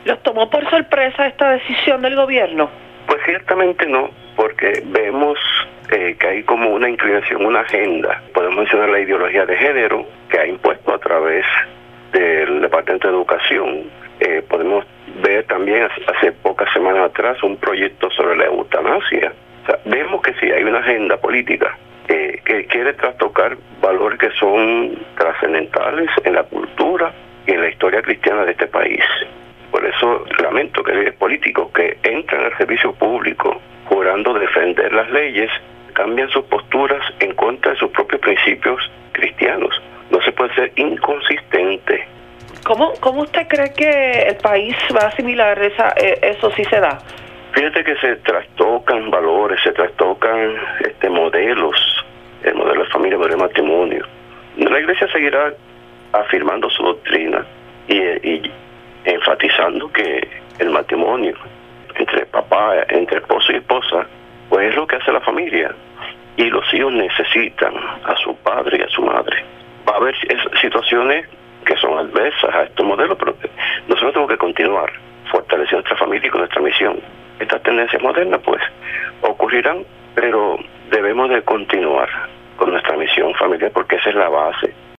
¿Los tomó por sorpresa esta decisión del gobierno? Pues ciertamente no, porque vemos que hay como una inclinación, una agenda. Podemos mencionar la ideología de género que ha impuesto a través del Departamento de Educación. Podemos ver también hace pocas semanas atrás un proyecto sobre la eutanasia. O sea, vemos que sí hay una agenda política que quiere trastocar valores que son trascendentales en la cultura y en la historia cristiana de este país. Por eso lamento que líderes políticos que entran al servicio público jurando defender las leyes cambian sus posturas en contra de sus propios principios cristianos. No se puede ser inconsistente. ¿Cómo usted cree que el país va a asimilar eso si se da? Fíjate que se trastocan valores, se trastocan modelos, el modelo de familia, el modelo de matrimonio. La Iglesia seguirá afirmando su doctrina y enfatizando que el matrimonio entre papá, entre esposo y esposa, pues es lo que hace la familia. Y los hijos necesitan a su padre y a su madre. Va a haber situaciones que son adversas a estos modelos, pero nosotros tenemos que continuar fortaleciendo nuestra familia y con nuestra misión. Estas tendencias modernas pues ocurrirán, pero debemos de continuar con nuestra misión familiar porque esa es la base